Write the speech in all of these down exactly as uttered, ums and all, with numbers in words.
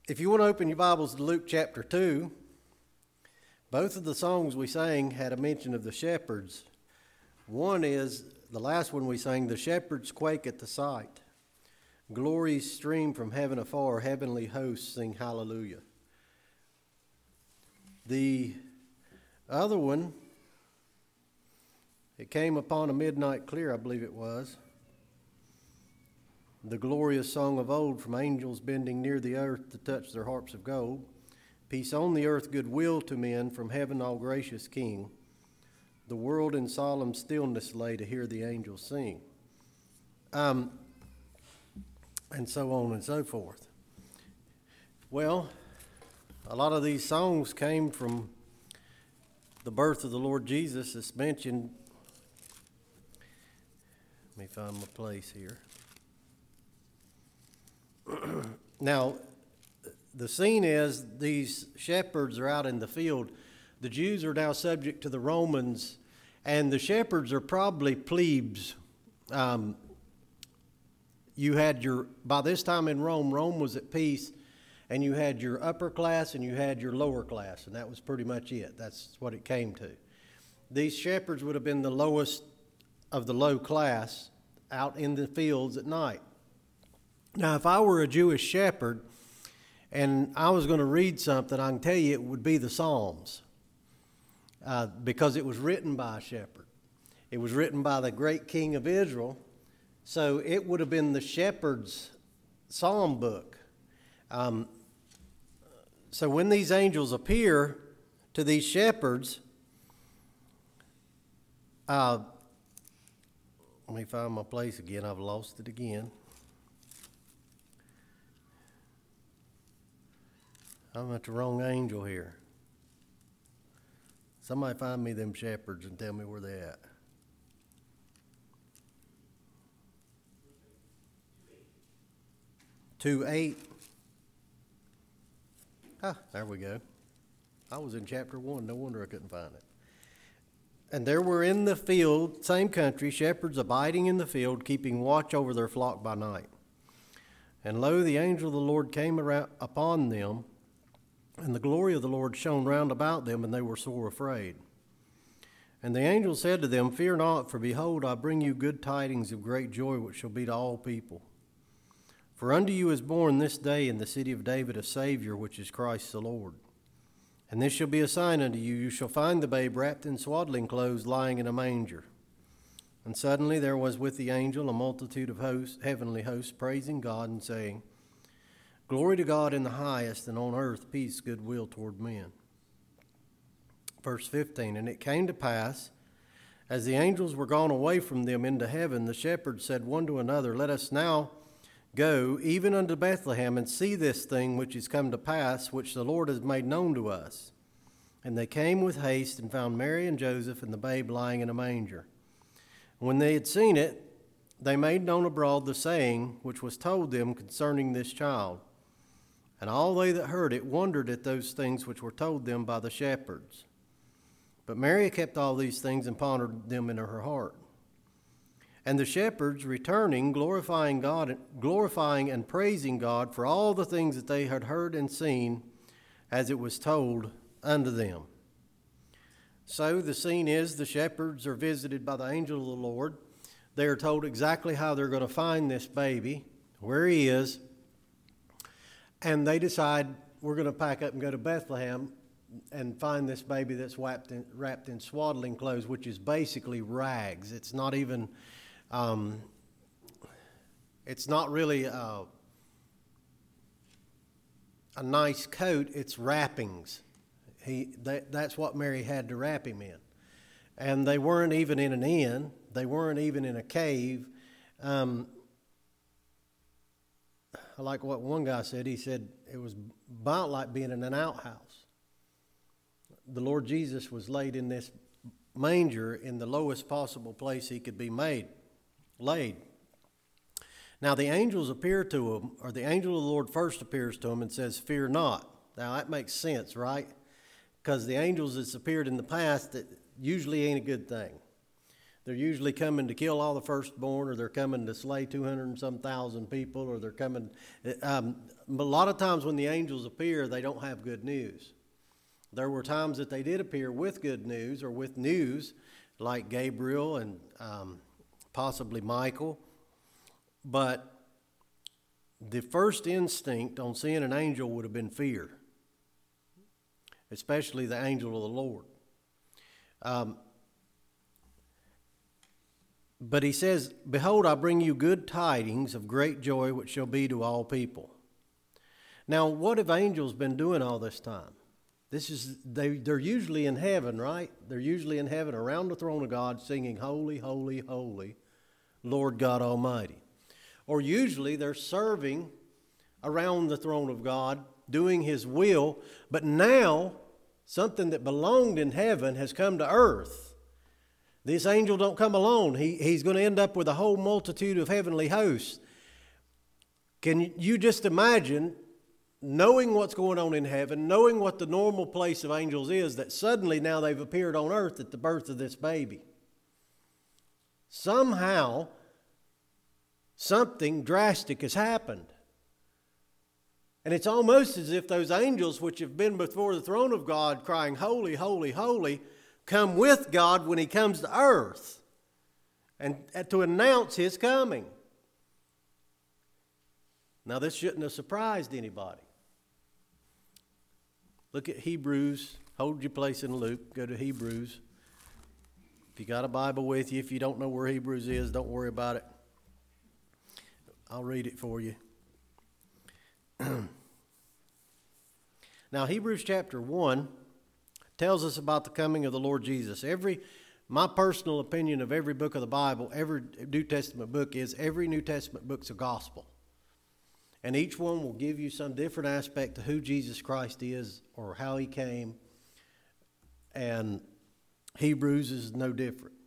If you want to open your Bibles to Luke chapter two, both of the songs we sang had a mention of the shepherds. One is, the last one we sang, the shepherds quake at the sight. Glories stream from heaven afar, heavenly hosts sing hallelujah. The other one, it came upon a midnight clear, I believe it was. The glorious song of old from angels bending near the earth to touch their harps of gold. Peace on the earth, goodwill to men, from heaven all gracious King. The world in solemn stillness lay to hear the angels sing. Um, and so on and so forth. Well, a lot of these songs came from the birth of the Lord Jesus. It's mentioned. Let me find my place here. Now, the scene is these shepherds are out in the field. The Jews are now subject to the Romans, and the shepherds are probably plebes. Um, you had your, by this time in Rome, Rome was at peace, and you had your upper class and you had your lower class, and that was pretty much it. That's what it came to. These shepherds would have been the lowest of the low class out in the fields at night. Now, if I were a Jewish shepherd and I was going to read something, I can tell you it would be the Psalms uh, because it was written by a shepherd. It was written by the great king of Israel, so it would have been the shepherd's psalm book. Um, so when these angels appear to these shepherds, uh, let me find my place again. I've lost it again. I'm at the wrong angel here. Somebody find me them shepherds and tell me where they at. two eight. Ah, there we go. I was in chapter one. No wonder I couldn't find it. And there were in the field, same country, shepherds abiding in the field, keeping watch over their flock by night. And lo, the angel of the Lord came around upon them, and the glory of the Lord shone round about them, and they were sore afraid. And the angel said to them, Fear not, for behold, I bring you good tidings of great joy, which shall be to all people. For unto you is born this day in the city of David a Savior, which is Christ the Lord. And this shall be a sign unto you, you shall find the babe wrapped in swaddling clothes, lying in a manger. And suddenly there was with the angel a multitude of hosts, heavenly hosts, praising God and saying, Glory to God in the highest, and on earth peace, goodwill toward men. Verse fifteen, And it came to pass, as the angels were gone away from them into heaven, the shepherds said one to another, Let us now go even unto Bethlehem, and see this thing which is come to pass, which the Lord has made known to us. And they came with haste, and found Mary and Joseph and the babe lying in a manger. And when they had seen it, they made known abroad the saying which was told them concerning this child. And all they that heard it wondered at those things which were told them by the shepherds. But Mary kept all these things and pondered them in her heart. And the shepherds, returning, glorifying God, glorifying and praising God for all the things that they had heard and seen, as it was told unto them. So the scene is the shepherds are visited by the angel of the Lord. They are told exactly how they're going to find this baby, where he is. And they decide, we're going to pack up and go to Bethlehem and find this baby that's wrapped in, wrapped in swaddling clothes, which is basically rags. It's not even, um, it's not really uh, a nice coat. It's wrappings. He that, that's what Mary had to wrap him in. And they weren't even in an inn. They weren't even in a cave. Um, I like what one guy said. He said it was about like being in an outhouse. The Lord Jesus was laid in this manger in the lowest possible place he could be made, laid. Now the angels appear to him, or the angel of the Lord first appears to him and says, Fear not. Now that makes sense, right? Because the angels that's appeared in the past, that usually ain't a good thing. They're usually coming to kill all the firstborn, or they're coming to slay two hundred and some thousand people, or they're coming. Um, a lot of times when the angels appear, they don't have good news. There were times that they did appear with good news or with news, like Gabriel and um, possibly Michael. But the first instinct on seeing an angel would have been fear, especially the angel of the Lord. Um, But he says, behold, I bring you good tidings of great joy, which shall be to all people. Now, what have angels been doing all this time? This is they, they're usually in heaven, right? They're usually in heaven around the throne of God singing, holy, holy, holy, Lord God Almighty. Or usually they're serving around the throne of God, doing his will. But now, something that belonged in heaven has come to earth. This angel don't come alone. He, he's going to end up with a whole multitude of heavenly hosts. Can you just imagine knowing what's going on in heaven, knowing what the normal place of angels is, that suddenly now they've appeared on earth at the birth of this baby? Somehow, something drastic has happened. And it's almost as if those angels which have been before the throne of God crying, holy, holy, holy, come with God when he comes to earth and to announce his coming. Now, this shouldn't have surprised anybody. Look at Hebrews. Hold your place in Luke. Go to Hebrews. If you got a Bible with you, if you don't know where Hebrews is, don't worry about it. I'll read it for you. Now, Hebrews chapter one tells us about the coming of the Lord Jesus. Every, my personal opinion of every book of the Bible, every New Testament book is every New Testament book's a gospel. And each one will give you some different aspect to who Jesus Christ is or how he came. And Hebrews is no different.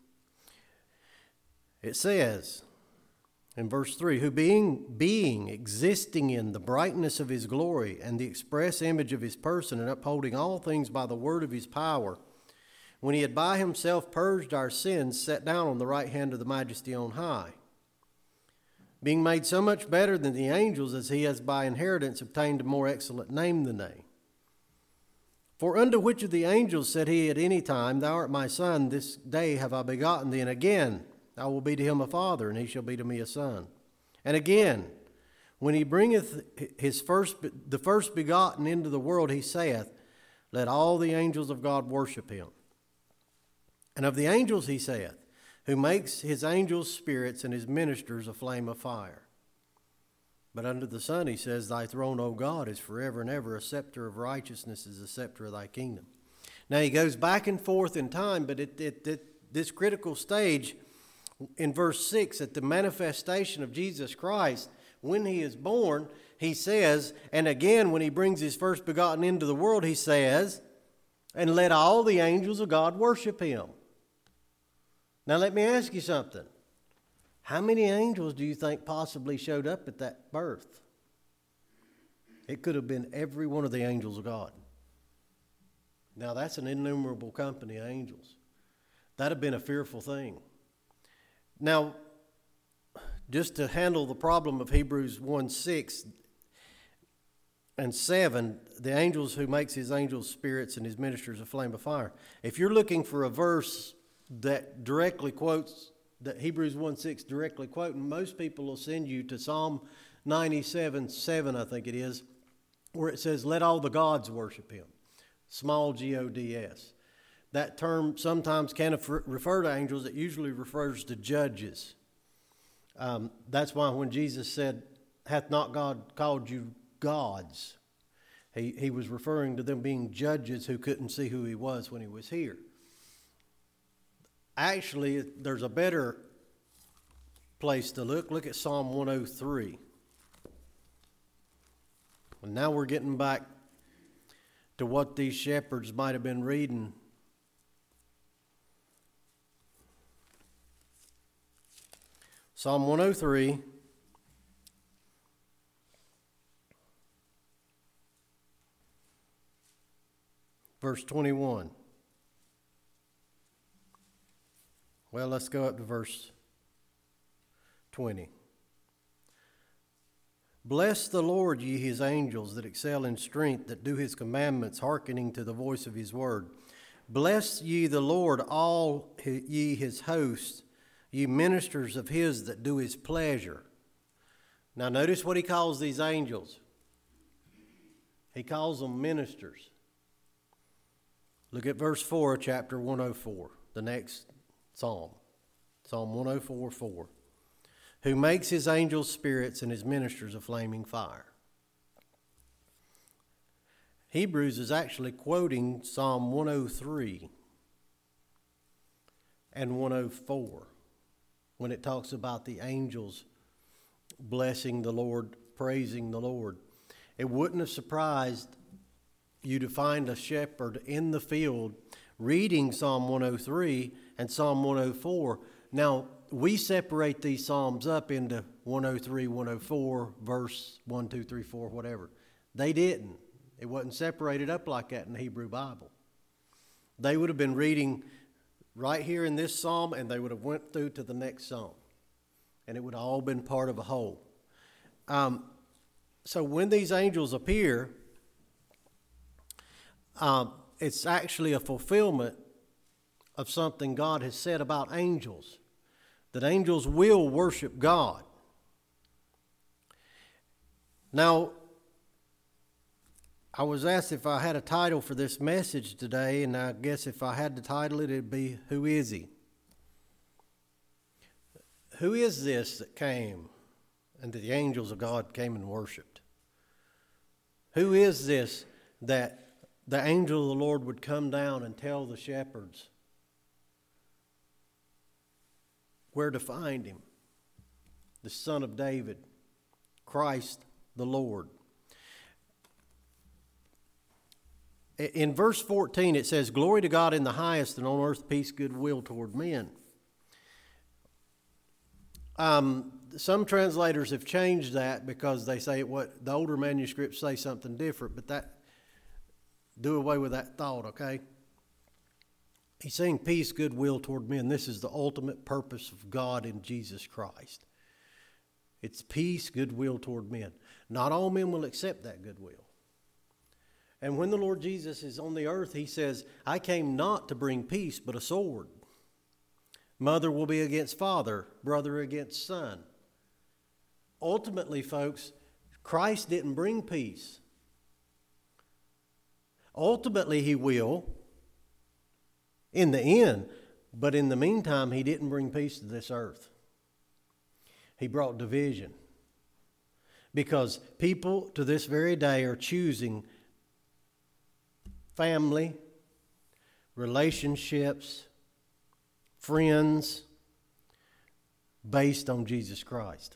It says in verse three, who being, being existing in the brightness of his glory and the express image of his person and upholding all things by the word of his power, when he had by himself purged our sins, sat down on the right hand of the majesty on high, being made so much better than the angels as he has by inheritance obtained a more excellent name than they. For unto which of the angels said he at any time, thou art my son, this day have I begotten thee, and again, I will be to him a father, and he shall be to me a son. And again, when he bringeth his first, the first begotten into the world, he saith, let all the angels of God worship him. And of the angels he saith, who makes his angels spirits and his ministers a flame of fire. But unto the Son he says, thy throne, O God, is forever and ever. A scepter of righteousness is the scepter of thy kingdom. Now he goes back and forth in time, but at, at, at this critical stage, in verse six, at the manifestation of Jesus Christ, when he is born, he says, and again when he brings his first begotten into the world, he says, and let all the angels of God worship him. Now let me ask you something. How many angels do you think possibly showed up at that birth? It could have been every one of the angels of God. Now that's an innumerable company of angels. That'd have been a fearful thing. Now, just to handle the problem of Hebrews one six and seven, the angels who makes his angels spirits and his ministers a flame of fire. If you're looking for a verse that directly quotes, that Hebrews one six directly quoting, most people will send you to Psalm ninety-seven seven, I think it is, where it says, let all the gods worship him. Small G O D S. That term sometimes can refer to angels. It usually refers to judges. Um, that's why when Jesus said, hath not God called you gods, he, he was referring to them being judges who couldn't see who he was when he was here. Actually, there's a better place to look. Look at Psalm one oh three. And now we're getting back to what these shepherds might have been reading. Psalm one oh three, verse twenty-one. Well, let's go up to verse twenty. Bless the Lord, ye his angels that excel in strength, that do his commandments, hearkening to the voice of his word. Bless ye the Lord, all ye his hosts, ye ministers of his that do his pleasure. Now notice what he calls these angels. He calls them ministers. Look at verse four of chapter one oh four, the next psalm. Psalm one oh four, four. Who makes his angels spirits and his ministers a flaming fire. Hebrews is actually quoting Psalm one oh three and one oh four when it talks about the angels blessing the Lord, praising the Lord. It wouldn't have surprised you to find a shepherd in the field reading Psalm one oh three and Psalm one oh four. Now, we separate these psalms up into one oh three, one oh four, verse one, two, three, four, whatever. They didn't. It wasn't separated up like that in the Hebrew Bible. They would have been reading right here in this psalm, and they would have went through to the next psalm. And it would have all been part of a whole. Um, so when these angels appear, um, it's actually a fulfillment of something God has said about angels. That angels will worship God. Now, I was asked if I had a title for this message today, and I guess if I had to title it, it'd be, Who is He? Who is this that came and the angels of God came and worshiped? Who is this that the angel of the Lord would come down and tell the shepherds where to find him? The Son of David, Christ the Lord. In verse fourteen it says, Glory to God in the highest, and on earth peace, goodwill toward men. Um, some translators have changed that because they say what the older manuscripts say something different, but that do away with that thought, okay? He's saying peace, goodwill toward men. This is the ultimate purpose of God in Jesus Christ. It's peace, goodwill toward men. Not all men will accept that goodwill. And when the Lord Jesus is on the earth, he says, I came not to bring peace, but a sword. Mother will be against father, brother against son. Ultimately, folks, Christ didn't bring peace. Ultimately, he will in the end, but in the meantime, he didn't bring peace to this earth. He brought division. Because people to this very day are choosing family, relationships, friends, based on Jesus Christ.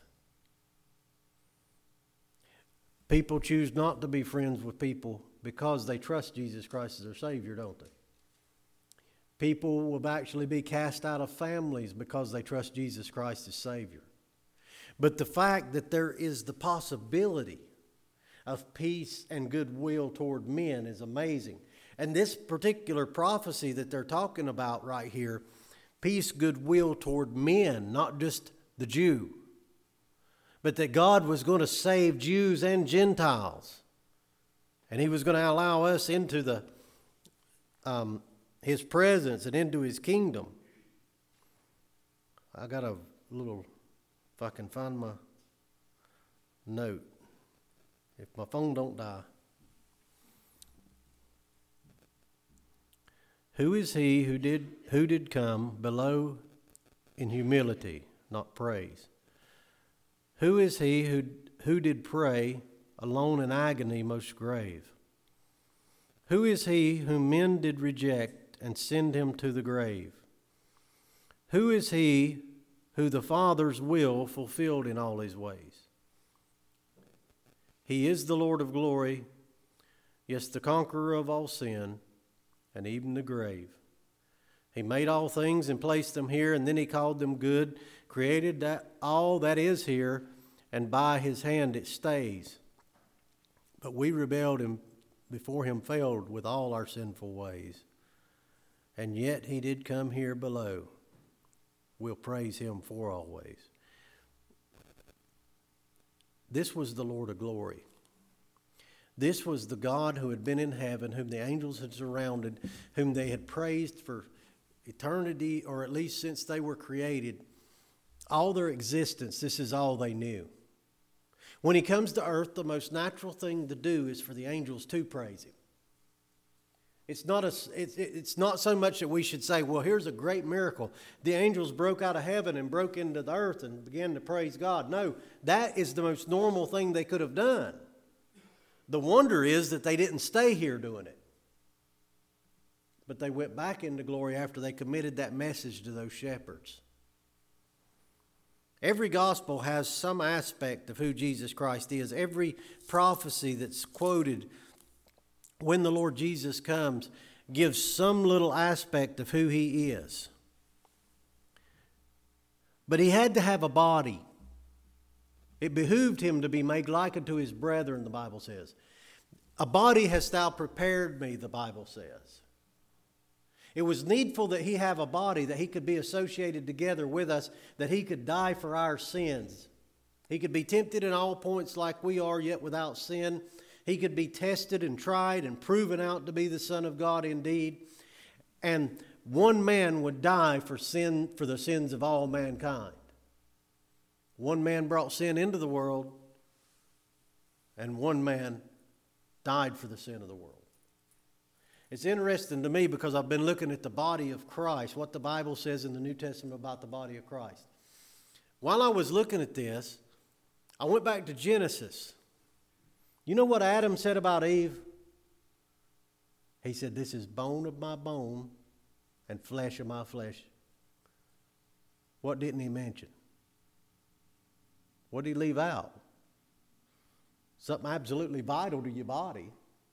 People choose not to be friends with people because they trust Jesus Christ as their Savior, don't they? People will actually be cast out of families because they trust Jesus Christ as Savior. But the fact that there is the possibility of peace and goodwill toward men is amazing. And this particular prophecy that they're talking about right here, peace, goodwill toward men, not just the Jew, but that God was going to save Jews and Gentiles. And he was going to allow us into the um, his presence and into his kingdom. I got a little, if I can find my note, if my phone don't die. Who is he who did who did come below in humility, not praise? Who is he who who did pray alone in agony most grave? Who is he whom men did reject and send him to the grave? Who is he who the Father's will fulfilled in all his ways? He is the Lord of glory, yes, the conqueror of all sin, and even the grave. He made all things and placed them here, and then he called them good, created that all that is here, and by his hand it stays. But we rebelled and before him failed with all our sinful ways. And yet he did come here below we'll praise him for always. This was the Lord of glory. This was the God who had been in heaven, whom the angels had surrounded, whom they had praised for eternity, or at least since they were created. All their existence, this is all they knew. When he comes to earth, the most natural thing to do is for the angels to praise him. It's not, a, it's, it's not so much that we should say, well, here's a great miracle. The angels broke out of heaven and broke into the earth and began to praise God. No, that is the most normal thing they could have done. The wonder is that they didn't stay here doing it. But they went back into glory after they committed that message to those shepherds. Every gospel has some aspect of who Jesus Christ is. Every prophecy that's quoted when the Lord Jesus comes gives some little aspect of who he is. But he had to have a body. It behooved him to be made like unto his brethren, the Bible says. A body hast thou prepared me, the Bible says. It was needful that he have a body, that he could be associated together with us, that he could die for our sins. He could be tempted in all points like we are, yet without sin. He could be tested and tried and proven out to be the Son of God indeed. And one man would die for sin, for the sins of all mankind. One man brought sin into the world, and one man died for the sin of the world. It's interesting to me because I've been looking at the body of Christ, what the Bible says in the New Testament about the body of Christ. While I was looking at this, I went back to Genesis. You know what Adam said about Eve? He said, this is bone of my bone and flesh of my flesh. What didn't he mention? What did he leave out? Something absolutely vital to your body.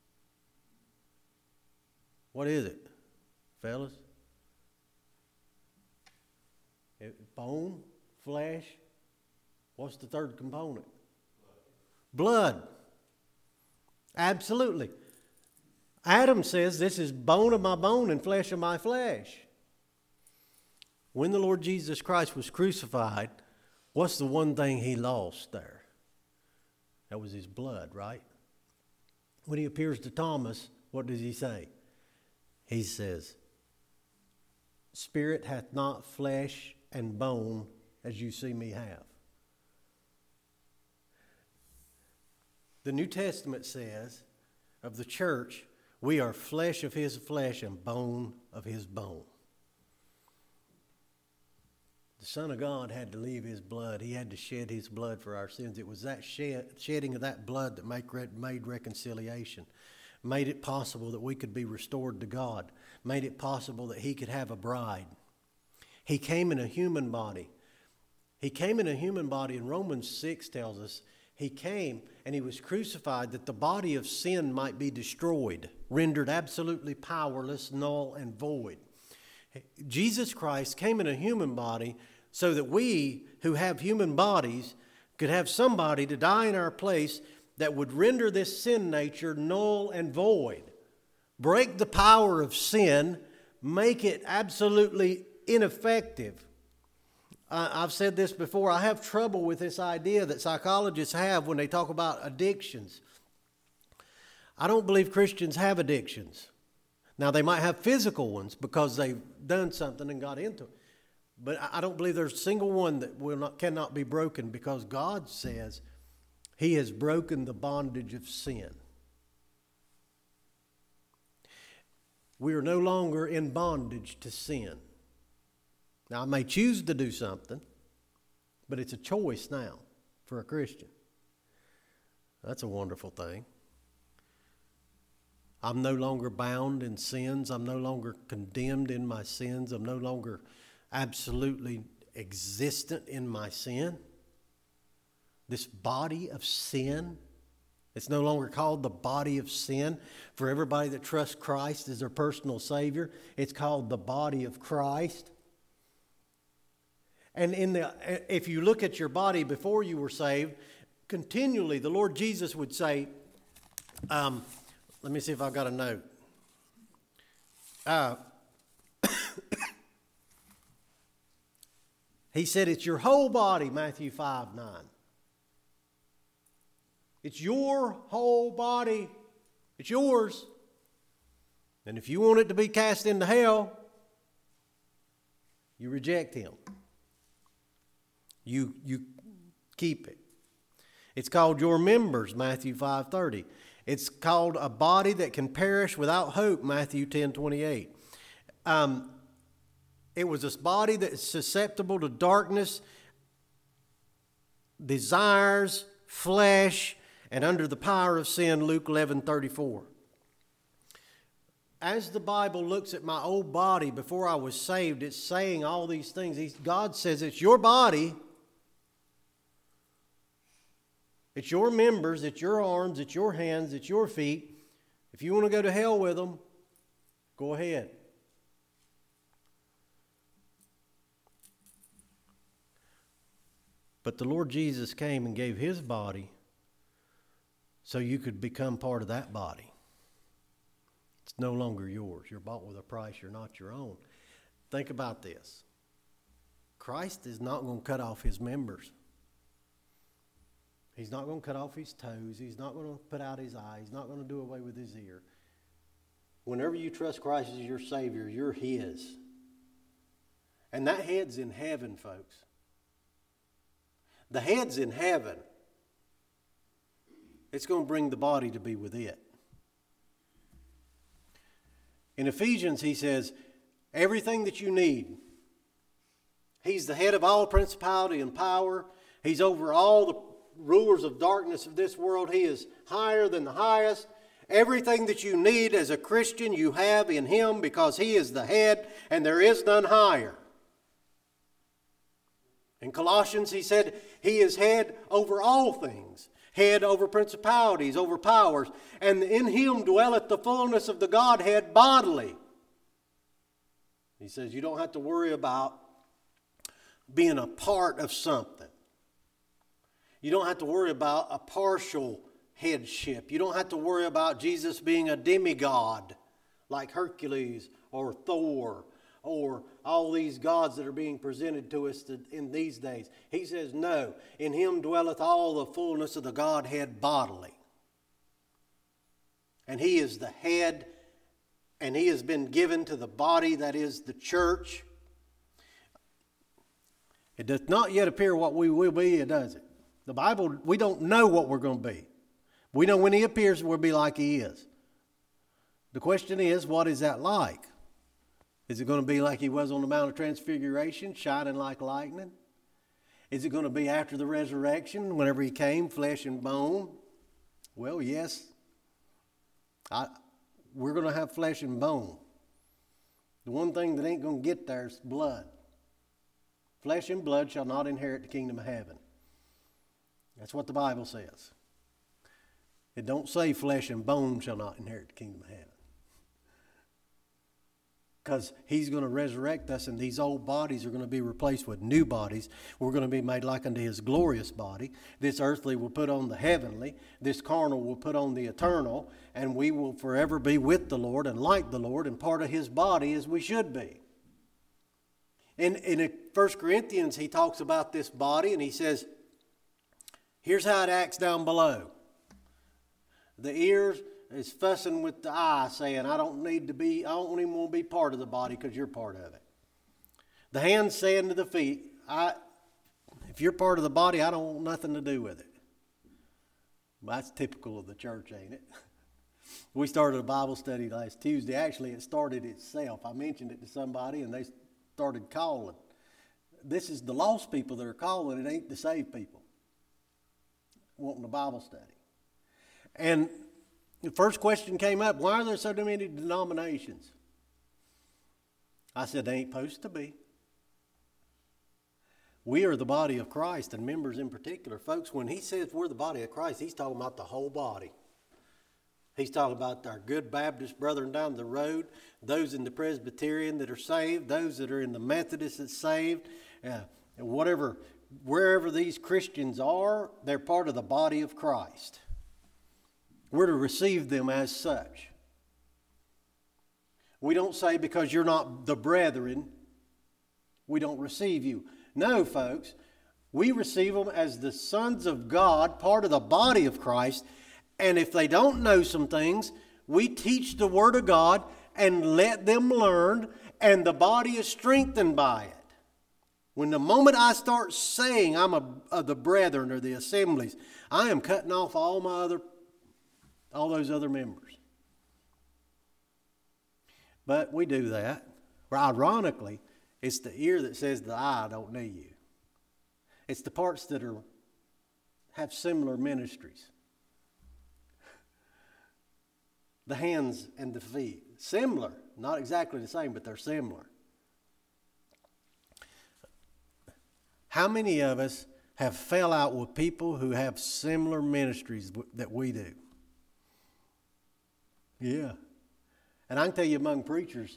What is it, fellas? It, bone, flesh. What's the third component? Blood. Blood. Absolutely. Adam says, this is bone of my bone and flesh of my flesh. When the Lord Jesus Christ was crucified, what's the one thing he lost there? That was his blood, right? When he appears to Thomas, what does he say? He says, spirit hath not flesh and bone as you see me have. The New Testament says of the church, we are flesh of his flesh and bone of his bone. The Son of God had to leave his blood. He had to shed his blood for our sins. It was that shed, shedding of that blood that make, made reconciliation, made it possible that we could be restored to God, made it possible that he could have a bride. He came in a human body. He came in a human body, and Romans six tells us he came and he was crucified that the body of sin might be destroyed, rendered absolutely powerless, null, and void. Jesus Christ came in a human body so that we who have human bodies could have somebody to die in our place that would render this sin nature null and void, break the power of sin, make it absolutely ineffective. Uh, I've said this before, I have trouble with this idea that psychologists have when they talk about addictions. I don't believe Christians have addictions. Now, they might have physical ones because they've done something and got into it. But I don't believe there's a single one that will not, cannot be broken, because God says he has broken the bondage of sin. We are no longer in bondage to sin. Now, I may choose to do something, but it's a choice now for a Christian. That's a wonderful thing. I'm no longer bound in sins. I'm no longer condemned in my sins. I'm no longer absolutely existent in my sin. This body of sin, it's no longer called the body of sin. For everybody that trusts Christ as their personal Savior, it's called the body of Christ. And in the, if you look at your body before you were saved, continually the Lord Jesus would say, um, let me see if I've got a note. Uh, He said it's your whole body, Matthew five nine. It's your whole body. It's yours. And if you want it to be cast into hell, you reject him. You, you keep it. It's called your members, Matthew five thirty. It's called a body that can perish without hope, Matthew ten twenty-eight. Um, it was a body that is susceptible to darkness, desires, flesh, and under the power of sin, Luke eleven thirty-four. As the Bible looks at my old body before I was saved, it's saying all these things. He's, God says it's your body, it's your members, it's your arms, it's your hands, it's your feet. If you want to go to hell with them, go ahead. But the Lord Jesus came and gave his body so you could become part of that body. It's no longer yours. You're bought with a price. You're not your own. Think about this. Christ is not going to cut off his members. He's not going to cut off his toes. He's not going to put out his eye. He's not going to do away with his ear. Whenever you trust Christ as your Savior, you're his. And that head's in heaven, folks. The head's in heaven. It's going to bring the body to be with it. In Ephesians, he says, everything that you need. He's the head of all principality and power. He's over all the rulers of darkness of this world. He is higher than the highest. Everything that you need as a Christian, you have in him because he is the head and there is none higher. In Colossians, he said he is head over all things. Head over principalities, over powers. And in him dwelleth the fullness of the Godhead bodily. He says you don't have to worry about being a part of something. You don't have to worry about a partial headship. You don't have to worry about Jesus being a demigod like Hercules or Thor or all these gods that are being presented to us in these days. He says, no, in him dwelleth all the fullness of the Godhead bodily. And he is the head, and he has been given to the body that is the church. It does not yet appear what we will be, does it? The Bible, we don't know what we're going to be. We know when he appears, we'll be like he is. The question is, what is that like? Is it going to be like he was on the Mount of Transfiguration, shining like lightning? Is it going to be after the resurrection, whenever he came, flesh and bone? Well, yes. I, we're going to have flesh and bone. The one thing that ain't going to get there is blood. Flesh and blood shall not inherit the kingdom of heaven. That's what the Bible says. It don't say flesh and bone shall not inherit the kingdom of heaven. Because he's going to resurrect us and these old bodies are going to be replaced with new bodies. We're going to be made like unto his glorious body. This earthly will put on the heavenly. This carnal will put on the eternal. And we will forever be with the Lord and like the Lord and part of his body as we should be. In, in First Corinthians, he talks about this body and he says, here's how it acts down below. The ears is fussing with the eye, saying, I don't need to be, I don't even want to be part of the body because you're part of it. The hands saying to the feet, I, if you're part of the body, I don't want nothing to do with it. Well, that's typical of the church, ain't it? We started a Bible study last Tuesday. Actually, it started itself. I mentioned it to somebody, and they started calling. This is the lost people that are calling. It ain't the saved people wanting a Bible study. And the first question came up, why are there so many denominations? I said, they ain't supposed to be. We are the body of Christ, and members in particular. Folks, when he says we're the body of Christ, he's talking about the whole body. He's talking about our good Baptist brethren down the road, those in the Presbyterian that are saved, those that are in the Methodist that's saved, uh, whatever, wherever these Christians are, they're part of the body of Christ. We're to receive them as such. We don't say because you're not the brethren, we don't receive you. No, folks. We receive them as the sons of God, part of the body of Christ. And if they don't know some things, we teach the Word of God and let them learn, and the body is strengthened by it. When the moment I start saying I'm a, of the brethren or the assemblies, I am cutting off all my other, all those other members. But we do that. Well, ironically, it's the ear that says the eye don't need you. It's the parts that are have similar ministries. The hands and the feet. Similar. Not exactly the same, but they're similar. How many of us have fell out with people who have similar ministries that we do? Yeah. And I can tell you among preachers,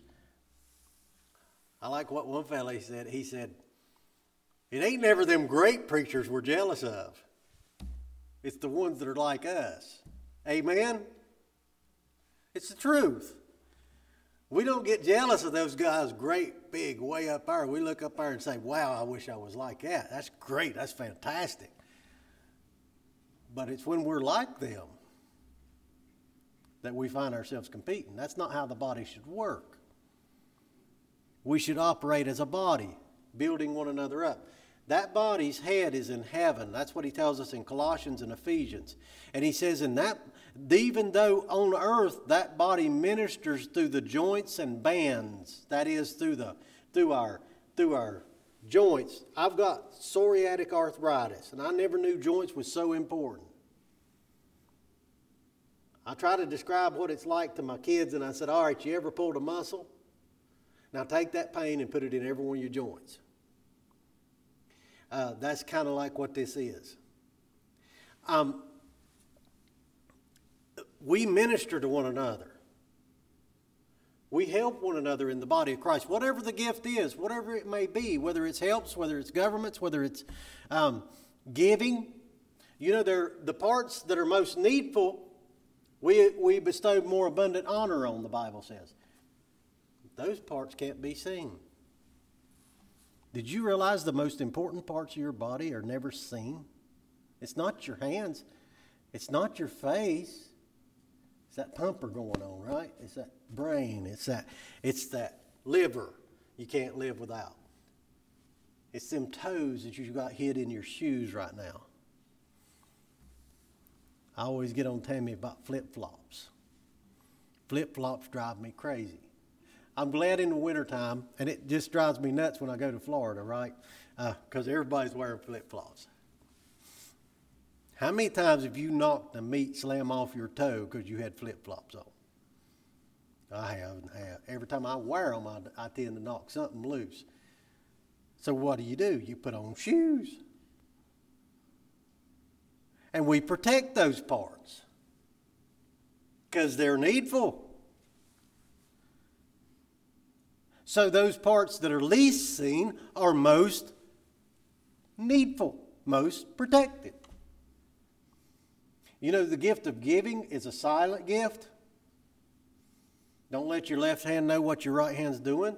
I like what one fellow said. He said, it ain't never them great preachers we're jealous of. It's the ones that are like us. Amen? It's the truth. We don't get jealous of those guys great, big, way up there. We look up there and say, wow, I wish I was like that. That's great. That's fantastic. But it's when we're like them that we find ourselves competing. That's not how the body should work. We should operate as a body, building one another up. That body's head is in heaven. That's what he tells us in Colossians and Ephesians. And he says in that, even though on earth that body ministers through the joints and bands, that is through the through our through our joints. I've got psoriatic arthritis, and I never knew joints was so important. I try to describe what it's like to my kids, and I said, all right, you ever pulled a muscle? Now take that pain and put it in every one of your joints. Uh, that's kind of like what this is. Um, we minister to one another. We help one another in the body of Christ. Whatever the gift is, whatever it may be, whether it's helps, whether it's governments, whether it's um, giving. You know, they're, the parts that are most needful, we, we bestow more abundant honor on, the Bible says. Those parts can't be seen. Did you realize the most important parts of your body are never seen? It's not your hands. It's not your face. It's that pumper going on, right? It's that brain. It's that, it's that liver you can't live without. It's them toes that you've got hid in your shoes right now. I always get on Tammy about flip-flops. Flip-flops drive me crazy. I'm glad in the wintertime, and it just drives me nuts when I go to Florida, right? Because uh, everybody's wearing flip-flops. How many times have you knocked the meat slam off your toe because you had flip-flops on? I have and have. Every time I wear them, I, I tend to knock something loose. So what do you do? You put on shoes. And we protect those parts because they're needful. So those parts that are least seen are most needful, most protected. You know, the gift of giving is a silent gift. Don't let your left hand know what your right hand's doing.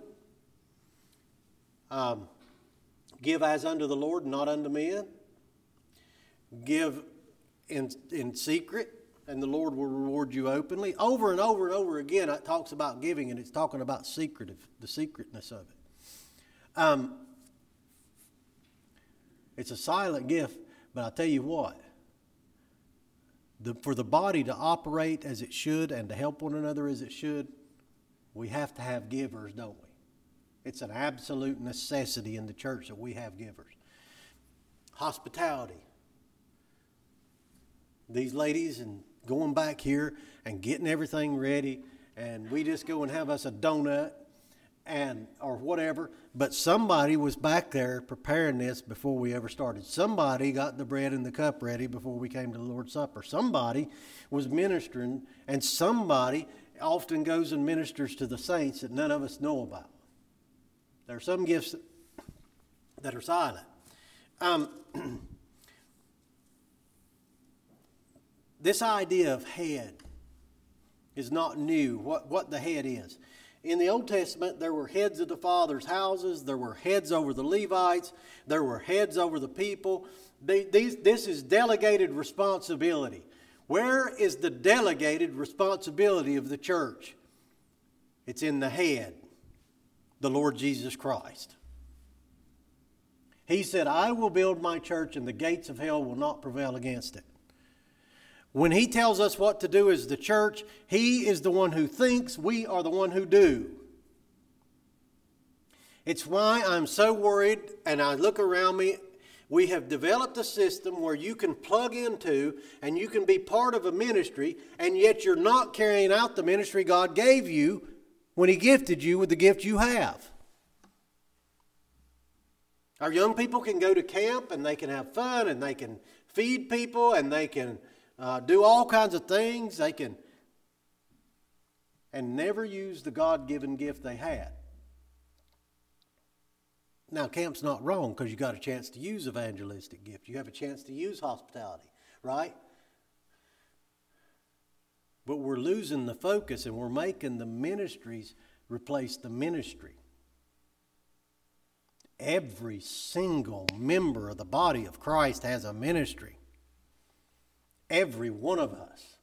Um, give as unto the Lord, not unto men. Give in, in secret, and the Lord will reward you openly. Over and over and over again, it talks about giving, and it's talking about secretive, the secretness of it. Um, it's a silent gift, but I'll tell you what. The, for the body to operate as it should and to help one another as it should, we have to have givers, don't we? It's an absolute necessity in the church that we have givers. Hospitality. These ladies and going back here and getting everything ready, and we just go and have us a donut and or whatever, but somebody was back there preparing this before we ever started. Somebody got the bread and the cup ready before we came to the Lord's Supper. Somebody was ministering, and somebody often goes and ministers to the saints that none of us know about. There are some gifts that are silent. Um, this idea of head is not new, what, what the head is. In the Old Testament, there were heads of the fathers' houses. There were heads over the Levites. There were heads over the people. They, these, this is delegated responsibility. Where is the delegated responsibility of the church? It's in the head, the Lord Jesus Christ. He said, I will build my church and the gates of hell will not prevail against it. When he tells us what to do as the church, he is the one who thinks, we are the one who do. It's why I'm so worried, and I look around me. We have developed a system where you can plug into and you can be part of a ministry, and yet you're not carrying out the ministry God gave you when he gifted you with the gift you have. Our young people can go to camp and they can have fun and they can feed people and they can uh, do all kinds of things. They can, and never use the God-given gift they had. Now, camp's not wrong because you got a chance to use evangelistic gift. You have a chance to use hospitality, right? But we're losing the focus and we're making the ministries replace the ministry. Every single member of the body of Christ has a ministry. Every one of us.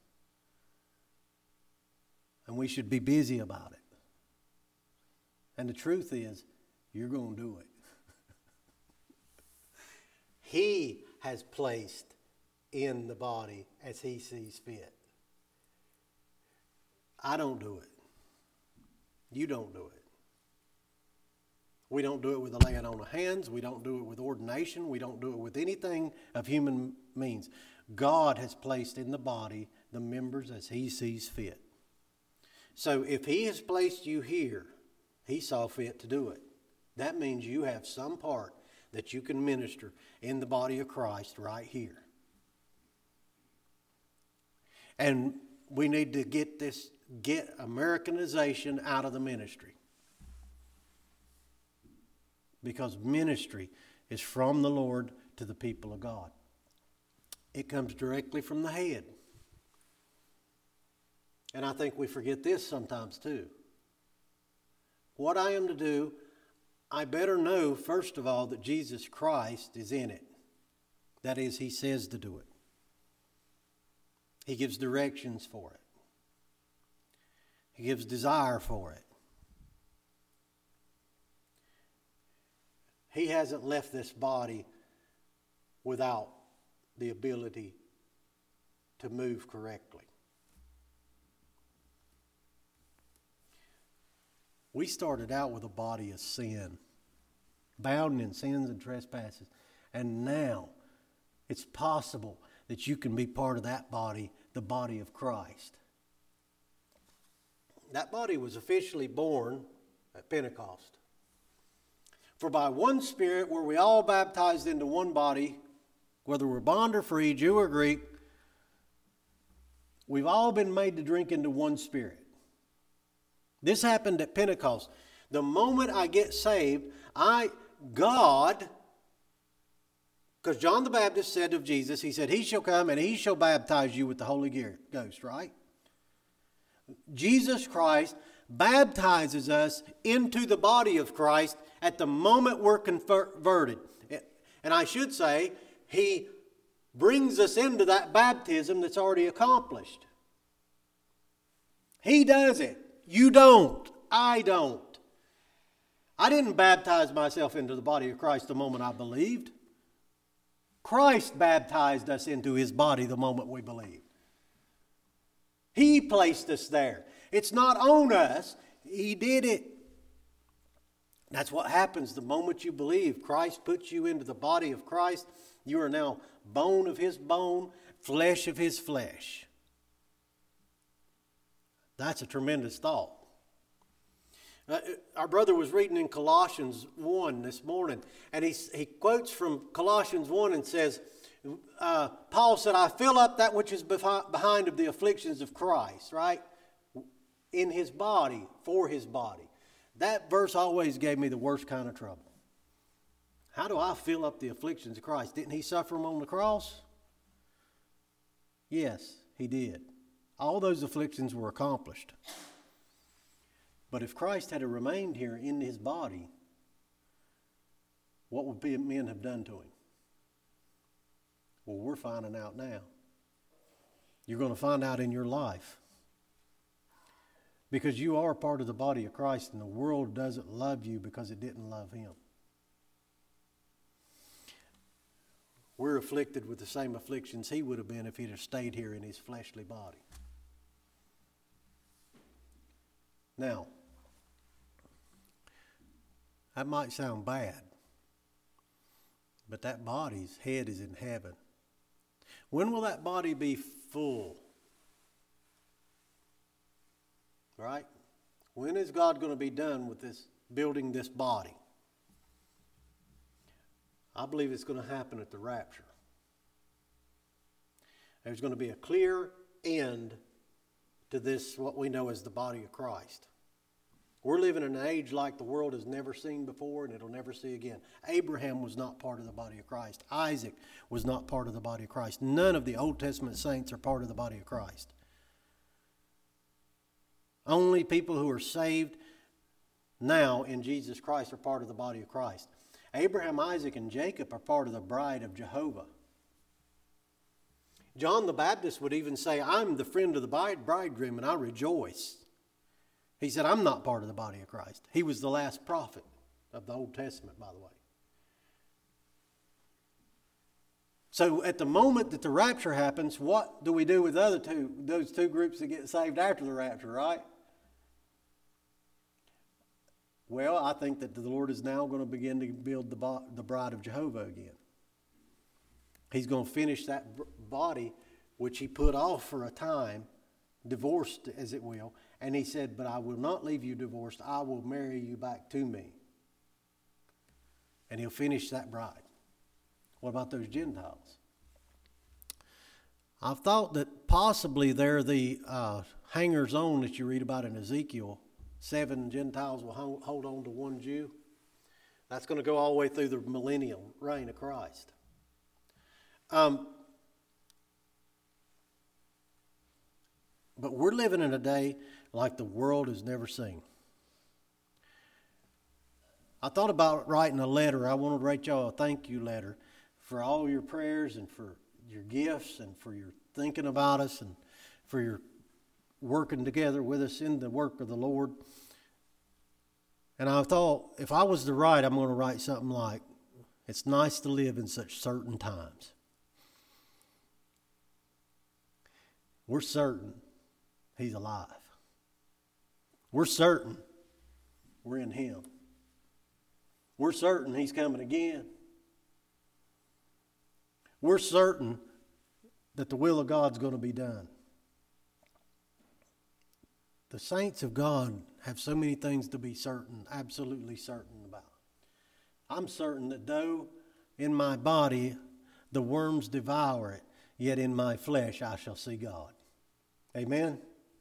And we should be busy about it. And the truth is, you're going to do it. He has placed in the body as he sees fit. I don't do it. You don't do it. We don't do it with the laying on of hands. We don't do it with ordination. We don't do it with anything of human means. God has placed in the body the members as he sees fit. So if he has placed you here, he saw fit to do it. That means you have some part that you can minister in the body of Christ right here. And we need to get this, get Americanization out of the ministry. Because ministry is from the Lord to the people of God. It comes directly from the head. And I think we forget this sometimes too. What I am to do, I better know, first of all, that Jesus Christ is in it. That is, he says to do it. He gives directions for it. He gives desire for it. He hasn't left this body without the ability to move correctly. We started out with a body of sin, bound in sins and trespasses. And now it's possible that you can be part of that body, the body of Christ. That body was officially born at Pentecost. For by one Spirit were we all baptized into one body, whether we're bond or free, Jew or Greek, we've all been made to drink into one Spirit. This happened at Pentecost. The moment I get saved, I, God, because John the Baptist said of Jesus, he said, he shall come and he shall baptize you with the Holy Ghost, right? Jesus Christ baptizes us into the body of Christ at the moment we're converted. And I should say, he brings us into that baptism that's already accomplished. He does it. You don't. I don't. I didn't baptize myself into the body of Christ the moment I believed. Christ baptized us into his body the moment we believed. He placed us there. It's not on us. He did it. That's what happens the moment you believe. Christ puts you into the body of Christ. You are now bone of his bone, flesh of his flesh. That's a tremendous thought. Uh, our brother was reading in Colossians one this morning, and he, he quotes from Colossians one and says, uh, Paul said, I fill up that which is behind of the afflictions of Christ, right? In his body, for his body. That verse always gave me the worst kind of trouble. How do I fill up the afflictions of Christ? Didn't he suffer them on the cross? Yes, he did. All those afflictions were accomplished. But if Christ had remained here in his body, what would men have done to him? Well, we're finding out now. You're going to find out in your life. Because you are part of the body of Christ, and the world doesn't love you because it didn't love him. We're afflicted with the same afflictions he would have been if he'd have stayed here in his fleshly body. Now, that might sound bad, but that body's head is in heaven. When will that body be full? Right? When is God going to be done with this, building this body? I believe it's going to happen at the rapture. There's going to be a clear end to this, what we know as the body of Christ. We're living in an age like the world has never seen before, and it'll never see again. Abraham was not part of the body of Christ. Isaac was not part of the body of Christ. None of the Old Testament saints are part of the body of Christ. Only people who are saved now in Jesus Christ are part of the body of Christ. Abraham, Isaac, and Jacob are part of the bride of Jehovah. John the Baptist would even say, I'm the friend of the bridegroom and I rejoice. He said, I'm not part of the body of Christ. He was the last prophet of the Old Testament, by the way. So at the moment that the rapture happens, what do we do with the other two, those two groups that get saved after the rapture, right? Well, I think that the Lord is now going to begin to build the, the bride of Jehovah again. He's going to finish that body, which he put off for a time, divorced as it will. And he said, but I will not leave you divorced. I will marry you back to me. And he'll finish that bride. What about those Gentiles? I've thought that possibly they're the uh, hangers-on that you read about in Ezekiel. Seven Gentiles will hold on to one Jew. That's going to go all the way through the millennial reign of Christ. Um, but we're living in a day like the world has never seen. I thought about writing a letter. I wanted to write y'all a thank you letter for all your prayers and for your gifts and for your thinking about us and for your working together with us in the work of the Lord. And I thought, if I was to write, I'm going to write something like, it's nice to live in such certain times. We're certain he's alive. We're certain we're in him. We're certain he's coming again. We're certain that the will of God's going to be done. The saints of God have so many things to be certain, absolutely certain about. I'm certain that though in my body the worms devour it, yet in my flesh I shall see God. Amen?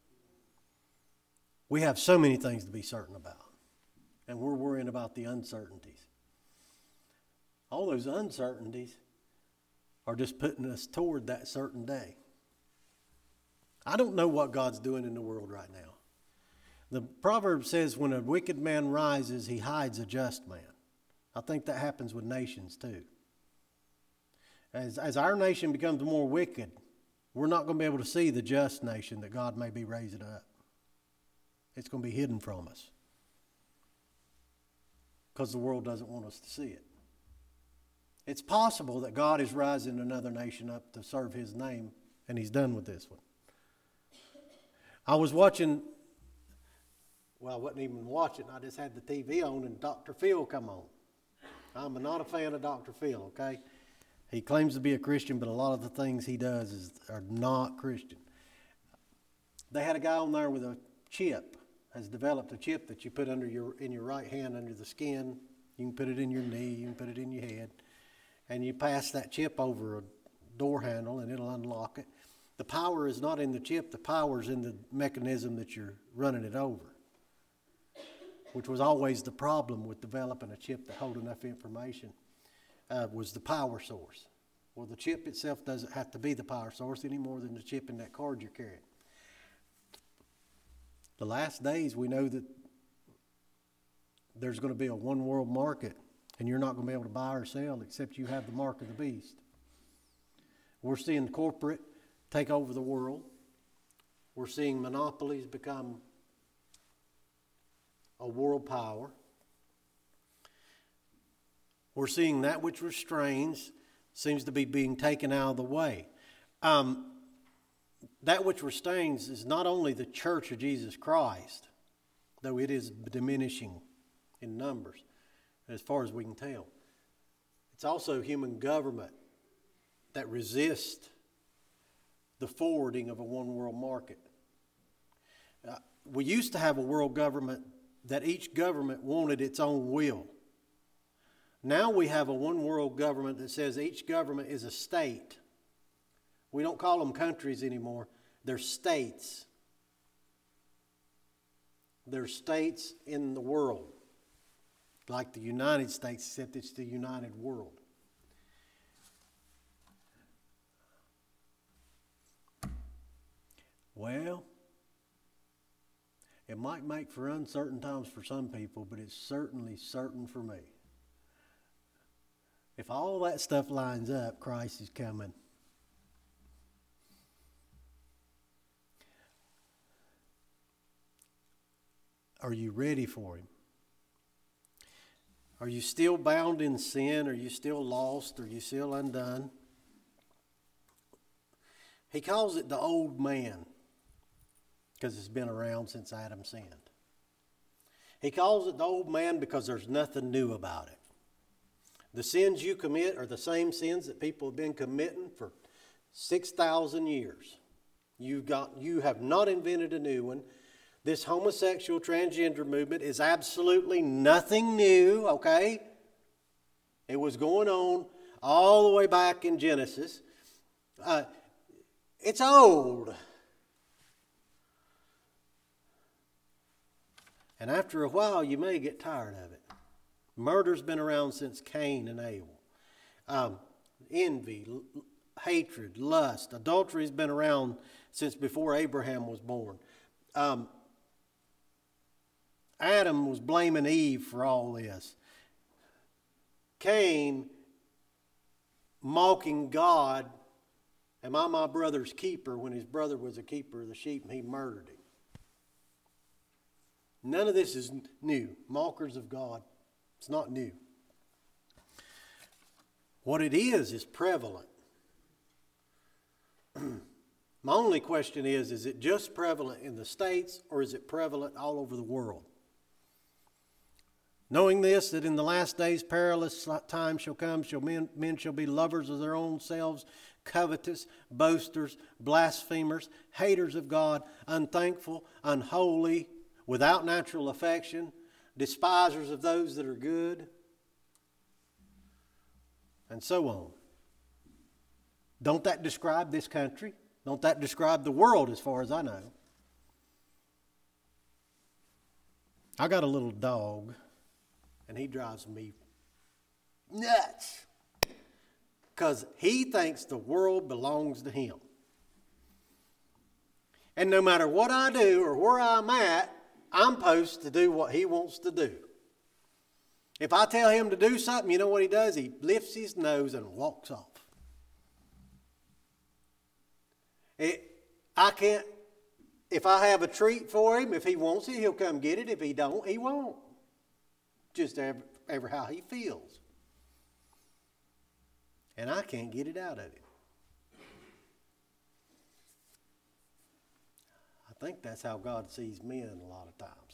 We have so many things to be certain about. And we're worrying about the uncertainties. All those uncertainties are just putting us toward that certain day. I don't know what God's doing in the world right now. The proverb says when a wicked man rises, he hides a just man. I think that happens with nations too. As, as our nation becomes more wicked, we're not going to be able to see the just nation that God may be raising up. It's going to be hidden from us because the world doesn't want us to see it. It's possible that God is rising another nation up to serve his name, and he's done with this one. I was watching, well, I wasn't even watching. I just had the T V on, and Doctor Phil come on. I'm not a fan of Doctor Phil, okay? He claims to be a Christian, but a lot of the things he does is, are not Christian. They had a guy on there with a chip, has developed a chip that you put under your in your right hand under the skin. You can put it in your knee, you can put it in your head, and you pass that chip over a door handle and it'll unlock it. The power is not in the chip, the power is in the mechanism that you're running it over, which was always the problem with developing a chip that hold enough information, uh, was the power source. Well, the chip itself doesn't have to be the power source any more than the chip in that card you're carrying. The last days, we know that there's going to be a one world market, and you're not going to be able to buy or sell except you have the mark of the beast. We're seeing corporate take over the world. We're seeing monopolies become a world power. We're seeing that which restrains seems to be being taken out of the way. Um, that which restrains is not only the church of Jesus Christ, though it is diminishing in numbers, as far as we can tell. It's also human government that resists the forwarding of a one world market. Uh, we used to have a world government that each government wanted its own will. Now we have a one world government that says each government is a state. We don't call them countries anymore. They're states. They're states in the world. Like the United States, except it's the united world. Well, it might make for uncertain times for some people, but it's certainly certain for me. If all that stuff lines up, Christ is coming. Are you ready for him? Are you still bound in sin? Are you still lost? Are you still undone? He calls it the old man because it's been around since Adam sinned. He calls it the old man because there's nothing new about it. The sins you commit are the same sins that people have been committing for six thousand years. You've got, you have not invented a new one. This homosexual transgender movement is absolutely nothing new, okay? It was going on all the way back in Genesis. Uh, it's old. And after a while, you may get tired of it. Murder's been around since Cain and Abel. Um, envy, l- hatred, lust, adultery's been around since before Abraham was born. Um, Adam was blaming Eve for all this. Cain mocking God, am I my brother's keeper, when his brother was a keeper of the sheep and he murdered him. None of this is new. Mockers of God. It's not new. What it is is prevalent. My only question is, is it just prevalent in the States or is it prevalent all over the world? Knowing this, that in the last days perilous times shall come, shall men, men shall be lovers of their own selves, covetous, boasters, blasphemers, haters of God, unthankful, unholy, without natural affection, despisers of those that are good, and so on. Don't that describe this country? Don't that describe the world as far as I know? I got a little dog, and he drives me nuts because he thinks the world belongs to him. And no matter what I do or where I'm at, I'm supposed to do what he wants to do. If I tell him to do something, you know what he does? He lifts his nose and walks off. It, I can't, if I have a treat for him, if he wants it, he'll come get it. If he don't, he won't. Just ever, ever how he feels. And I can't get it out of him. I think that's how God sees men a lot of times.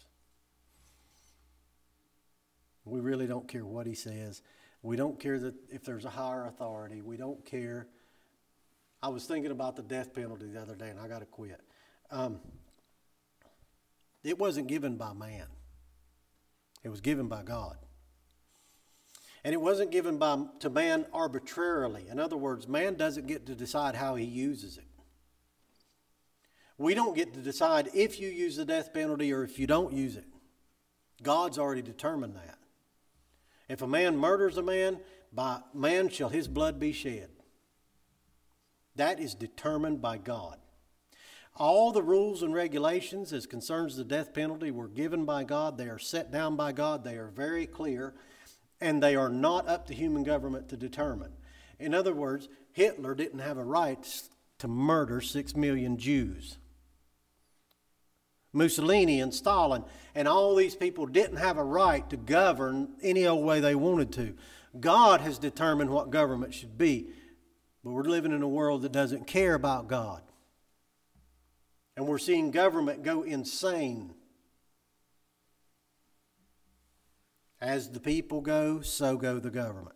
We really don't care what he says. We don't care that if there's a higher authority. We don't care. I was thinking about the death penalty the other day, and I got to quit. Um, it wasn't given by man. It was given by God. And it wasn't given by to man arbitrarily. In other words, man doesn't get to decide how he uses it. We don't get to decide if you use the death penalty or if you don't use it. God's already determined that. If a man murders a man, by man shall his blood be shed. That is determined by God. All the rules and regulations as concerns the death penalty were given by God. They are set down by God. They are very clear, and they are not up to human government to determine. In other words, Hitler didn't have a right to murder six million Jews. Mussolini and Stalin and all these people didn't have a right to govern any old way they wanted to. God has determined what government should be, but we're living in a world that doesn't care about God. And we're seeing government go insane. As the people go, so go the government.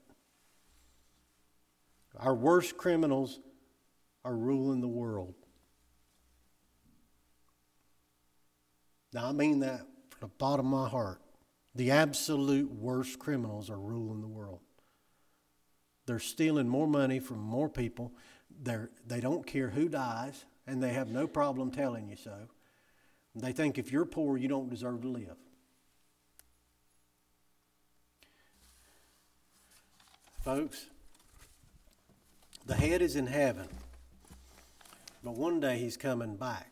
Our worst criminals are ruling the world. Now, I mean that from the bottom of my heart. The absolute worst criminals are ruling the world. They're stealing more money from more people. They're, they don't care who dies, and they have no problem telling you so. They think if you're poor, you don't deserve to live. Folks, the head is in heaven, but one day he's coming back.